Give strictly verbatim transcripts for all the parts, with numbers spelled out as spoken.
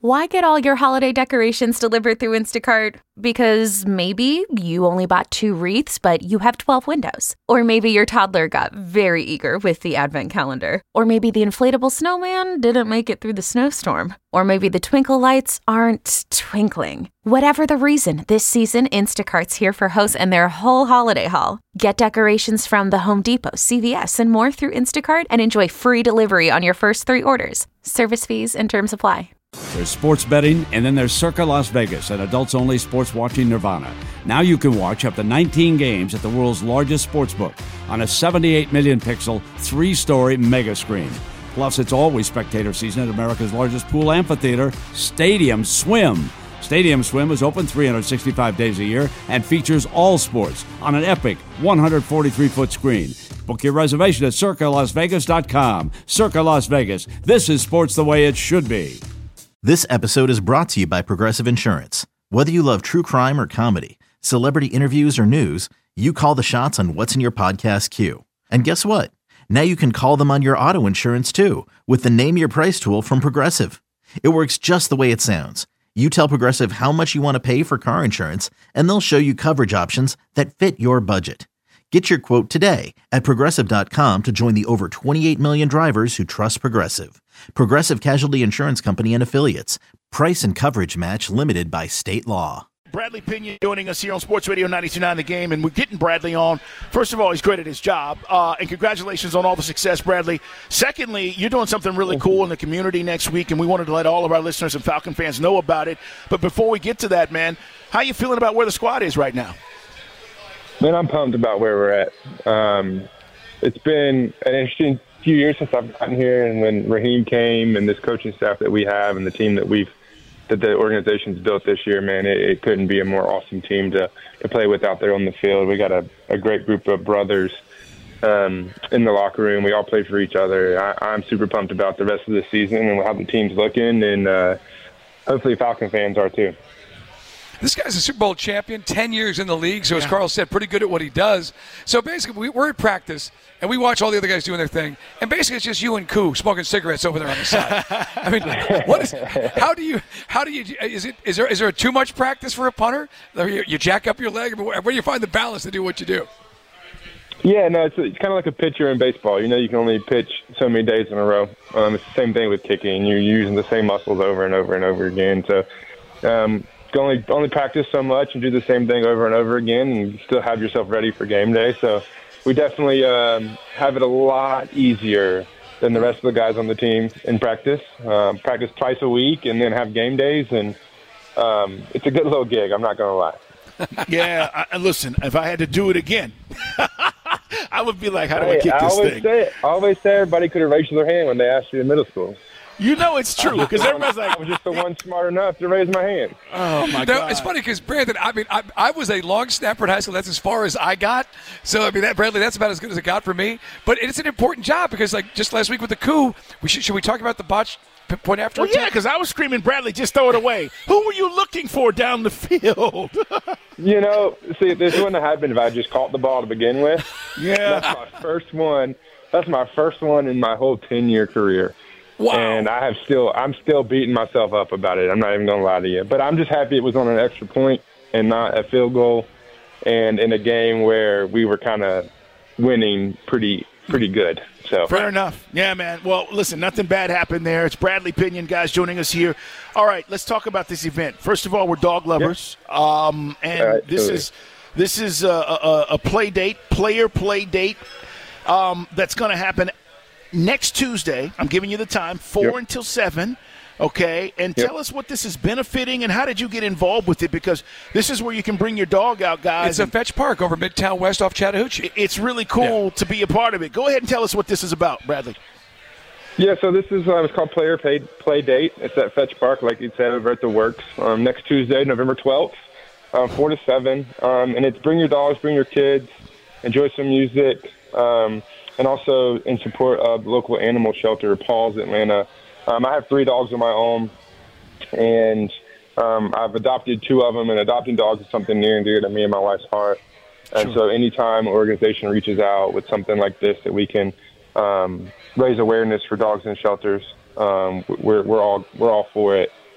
Why get all your holiday decorations delivered through Instacart? Because maybe you only bought two wreaths, but you have twelve windows. Or maybe your toddler got very eager with the advent calendar. Or maybe the inflatable snowman didn't make it through the snowstorm. Or maybe the twinkle lights aren't twinkling. Whatever the reason, this season, Instacart's here for hosts and their whole holiday haul. Get decorations from the Home Depot, C V S, and more through Instacart and enjoy free delivery on your first three orders. Service fees and terms apply. There's sports betting, and then there's Circa Las Vegas, an adults-only sports watching nirvana. Now you can watch up to nineteen games at the world's largest sportsbook on a seventy-eight million pixel, three-story mega screen. Plus, it's always spectator season at America's largest pool amphitheater, Stadium Swim. Stadium Swim is open three hundred sixty-five days a year and features all sports on an epic one hundred forty-three foot screen. Book your reservation at circa las vegas dot com. Circa Las Vegas. This is sports the way it should be. This episode is brought to you by Progressive Insurance. Whether you love true crime or comedy, celebrity interviews or news, you call the shots on what's in your podcast queue. And guess what? Now you can call them on your auto insurance too with the Name Your Price tool from Progressive. It works just the way it sounds. You tell Progressive how much you want to pay for car insurance, and they'll show you coverage options that fit your budget. Get your quote today at progressive dot com to join the over twenty-eight million drivers who trust Progressive. Progressive Casualty Insurance Company and Affiliates. Price and coverage match limited by state law. Bradley Pinion joining us here on Sports Radio ninety-two point nine The Game, and we're getting Bradley on. First of all, he's great at his job, uh, and congratulations on all the success, Bradley. Secondly, you're doing something really cool in the community next week, and we wanted to let all of our listeners and Falcon fans know about it. But before we get to that, man, how you feeling about where the squad is right now? Man, I'm pumped about where we're at. Um, it's been an interesting few years since I've gotten here, and when Raheem came and this coaching staff that we have and the team that we've that the organization's built this year, man, it, it couldn't be a more awesome team to, to play with out there on the field. We got a, a great group of brothers um, in the locker room. We all play for each other. I, I'm super pumped about the rest of the season and how the team's looking, and uh, hopefully Falcon fans are too. This guy's a Super Bowl champion, ten years in the league, so as yeah. Carl said, pretty good at what he does. So basically, we, we're at practice, and we watch all the other guys doing their thing, and basically it's just you and Koo smoking cigarettes over there on the side. I mean, what is? How do you? How do you? Is it? Is there? Is there too much practice for a punter? You, you jack up your leg. Where do you find the balance to do what you do? Yeah, no, it's, it's kind of like a pitcher in baseball. You know, you can only pitch so many days in a row. Um, it's the same thing with kicking. You're using the same muscles over and over and over again. So. Um, Only only practice so much and do the same thing over and over again and still have yourself ready for game day. So we definitely um, have it a lot easier than the rest of the guys on the team in practice. Um, practice twice a week and then have game days, and um, it's a good little gig, I'm not going to lie. Yeah, I, listen, if I had to do it again, I would be like, how do hey, I kick I this always thing? Say, I always say everybody could have raised their hand when they asked you in middle school. You know it's true, because everybody's like, I was just the one smart enough to raise my hand. Oh, my no, God. It's funny because, Brandon, I mean, I, I was a long snapper in high school. That's as far as I got. So, I mean, that Bradley, that's about as good as it got for me. But it's an important job because, like, just last week with the coup, we should, should we talk about the botch point after? Well, yeah, because I was screaming, Bradley, just throw it away. Who were you looking for down the field? You know, see, this wouldn't have happened if I just caught the ball to begin with. Yeah. That's my first one. That's my first one in my whole ten-year career. Wow. And I have still, I'm still beating myself up about it. I'm not even going to lie to you. But I'm just happy it was on an extra point and not a field goal, and in a game where we were kind of winning pretty pretty good. So fair enough. Yeah, man. Well, listen, nothing bad happened there. It's Bradley Pinion, guys, joining us here. All right, let's talk about this event. First of all, we're dog lovers, yep. um, and right, this totally. is this is a, a, a play date, player play date um, that's going to happen next Tuesday. I'm giving you the time, four yep. until seven. Okay, and yep. tell us what this is benefiting and how did you get involved with it, because this is where you can bring your dog out, guys. It's a Fetch Park over Midtown West off Chattahoochee. It's really cool yeah. to be a part of it. Go ahead and tell us what this is about, Bradley. Yeah, so this is uh, it's called Player Play, Play Date. It's at Fetch Park, like you said, over at the Works, um, next Tuesday, November twelfth, um, four to seven. Um, and it's bring your dogs, bring your kids, enjoy some music, um, and also in support of the local animal shelter, Paul's Atlanta. Um, I have three dogs of my own, and um, I've adopted two of them, and adopting dogs is something near and dear to me and my wife's heart. And sure. so anytime an organization reaches out with something like this that we can um, raise awareness for dogs in shelters, um, we're, we're all we're all for it.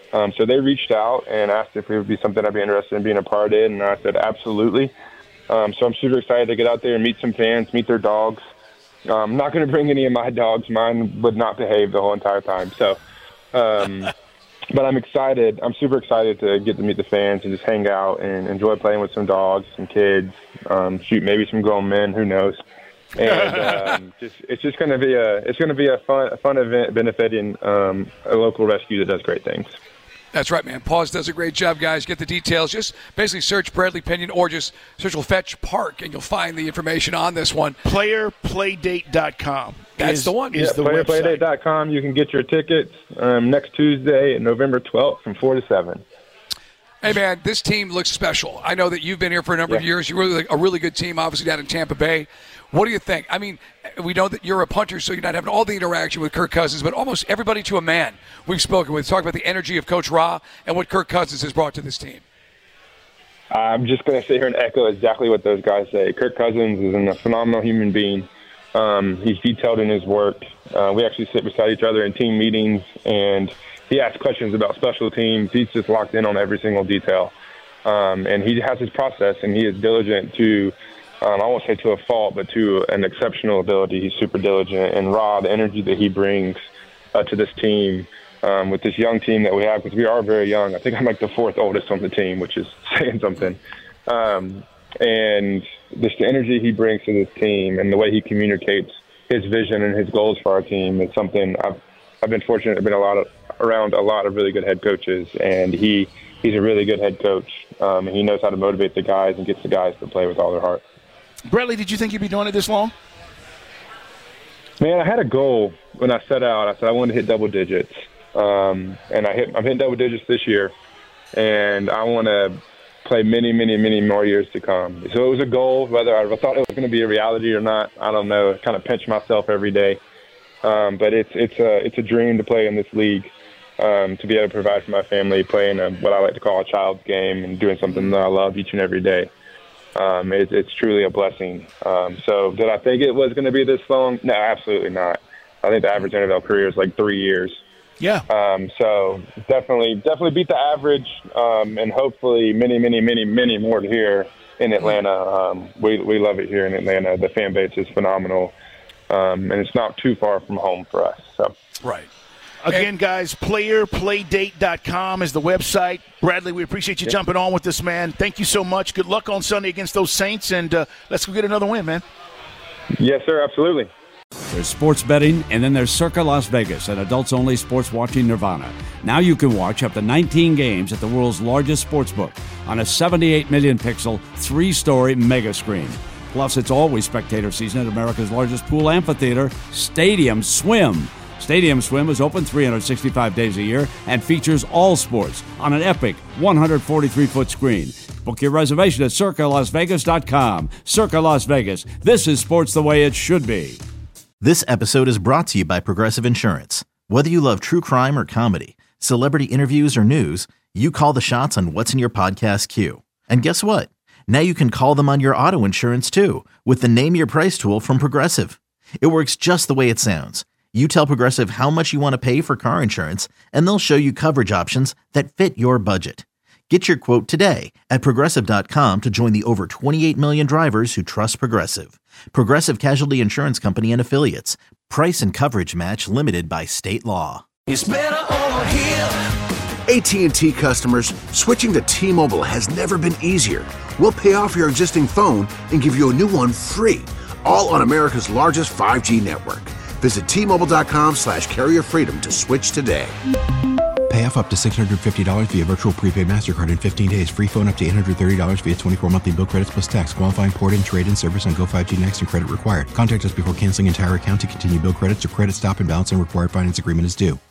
Um, so they reached out and asked if it would be something I'd be interested in being a part in, and I said absolutely. Um, so I'm super excited to get out there and meet some fans, meet their dogs. Um, I'm not going to bring any of my dogs. Mine would not behave the whole entire time. So, um, but I'm excited. I'm super excited to get to meet the fans and just hang out and enjoy playing with some dogs, some kids, um, shoot, maybe some grown men. Who knows? And um, just it's just going to be a it's going to be a fun a fun event benefiting um, a local rescue that does great things. That's right, man. Paws does a great job, guys. Get the details. Just basically search Bradley Pinion or just search Fetch Park, and you'll find the information on this one. player playdate dot com. That's is, the one. Is yeah, the player website. playdate dot com. You can get your tickets um, next Tuesday, November twelfth, from four to seven. Hey, man, this team looks special. I know that you've been here for a number yeah. of years. You're really a really good team, obviously, down in Tampa Bay. What do you think? I mean, we know that you're a punter, so you're not having all the interaction with Kirk Cousins, but almost everybody to a man we've spoken with. Talk about the energy of Coach Ra and what Kirk Cousins has brought to this team. I'm just going to sit here and echo exactly what those guys say. Kirk Cousins is a phenomenal human being. Um, he's detailed in his work. Uh, we actually sit beside each other in team meetings, and he asks questions about special teams. He's just locked in on every single detail. Um, and he has his process, and he is diligent to, um, I won't say to a fault, but to an exceptional ability. He's super diligent. And Ra, the energy that he brings uh, to this team, um, with this young team that we have, because we are very young. I think I'm like the fourth oldest on the team, which is saying something. Um, and just the energy he brings to this team and the way he communicates his vision and his goals for our team is something I've I've been fortunate. I've been a lot of, around a lot of really good head coaches, and he he's a really good head coach. Um, and he knows how to motivate the guys and gets the guys to play with all their heart. Bradley, did you think you'd be doing it this long? Man, I had a goal when I set out. I said I wanted to hit double digits, um, and I hit. I'm hitting double digits this year, and I want to play many, many, many more years to come. So it was a goal. Whether I thought it was going to be a reality or not, I don't know. I kind of pinch myself every day. Um, but it's it's a it's a dream to play in this league, um, to be able to provide for my family, playing a, what I like to call a child's game and doing something that I love each and every day. Um, it, it's truly a blessing. Um, so did I think it was going to be this long? No, absolutely not. I think the average N F L career is like three years. Yeah. Um, so definitely definitely beat the average, um, and hopefully many, many, many, many more here in Atlanta. Um, we we love it here in Atlanta. The fan base is phenomenal. Um, and it's not too far from home for us. So right. Again, guys, player playdate dot com is the website. Bradley, we appreciate you yeah. jumping on with this, man. Thank you so much. Good luck on Sunday against those Saints, and uh, let's go get another win, man. Yes, sir, absolutely. There's sports betting, and then there's Circa Las Vegas, an adults-only sports watching nirvana. Now you can watch up to nineteen games at the world's largest sports book on a seventy-eight million pixel, three-story mega screen. Plus, it's always spectator season at America's largest pool amphitheater, Stadium Swim. Stadium Swim is open three hundred sixty-five days a year and features all sports on an epic one hundred forty-three foot screen. Book your reservation at circa las vegas dot com. Circa Las Vegas. This is sports the way it should be. This episode is brought to you by Progressive Insurance. Whether you love true crime or comedy, celebrity interviews or news, you call the shots on what's in your podcast queue. And guess what? Now you can call them on your auto insurance too with the Name Your Price tool from Progressive. It works just the way it sounds. You tell Progressive how much you want to pay for car insurance, and they'll show you coverage options that fit your budget. Get your quote today at Progressive dot com to join the over twenty-eight million drivers who trust Progressive. Progressive Casualty Insurance Company and Affiliates. Price and coverage match limited by state law. It's better over here. A T and T customers, switching to T-Mobile has never been easier. We'll pay off your existing phone and give you a new one free, all on America's largest five G network. Visit T Mobile dot com slash carrier freedom to switch today. Pay off up to six hundred fifty dollars via virtual prepaid MasterCard in fifteen days. Free phone up to eight hundred thirty dollars via twenty-four monthly bill credits plus tax. Qualifying port-in, trade-in service on Go five G Next and credit required. Contact us before canceling entire account to continue bill credits or credit stop and balance on required finance agreement is due.